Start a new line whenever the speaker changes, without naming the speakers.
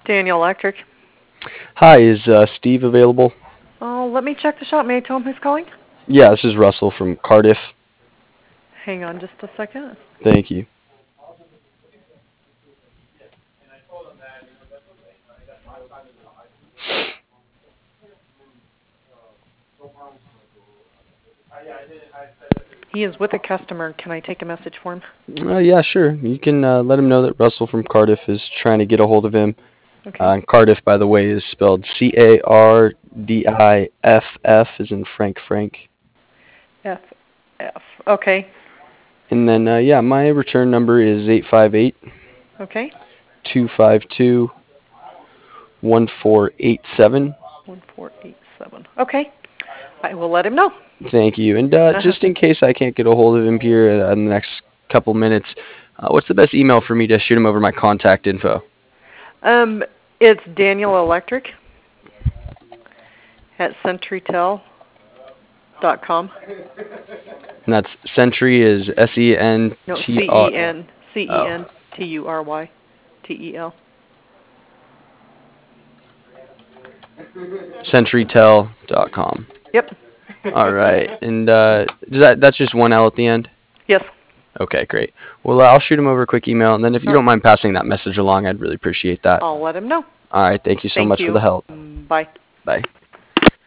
Daniel Electric.
Hi, is Steve available?
Oh, let me check the shop. May I tell him who's calling?
Yeah, this is Russell from Cardiff.
Hang on just a second.
Thank you.
He is with a customer. Can I take a message for him?
Yeah, sure. You can let him know that Russell from Cardiff is trying to get a hold of him.
Okay.
Cardiff, by the way, is spelled Cardiff, as in Frank.
F. Okay.
And then, yeah, my return number is 858
Okay.
252 1487.
1487. Okay. I will let him know.
Thank you. And just in case I can't get a hold of him here in the next couple minutes, what's the best email for me to shoot him over my contact info?
It's Daniel Electric at CentryTel.com.
And that's Sentry is
No,
SENTR. Oh,
CentryTel.
SentryTel.com.
Yep.
All right. And that's just one L at the end?
Yes.
Okay, great. Well, I'll shoot him over a quick email, and then if you
All
don't
right.
mind passing that message along, I'd really appreciate that.
I'll let him know.
All right. Thank you so
Thank
much for
you.
the help.
Bye.
Bye.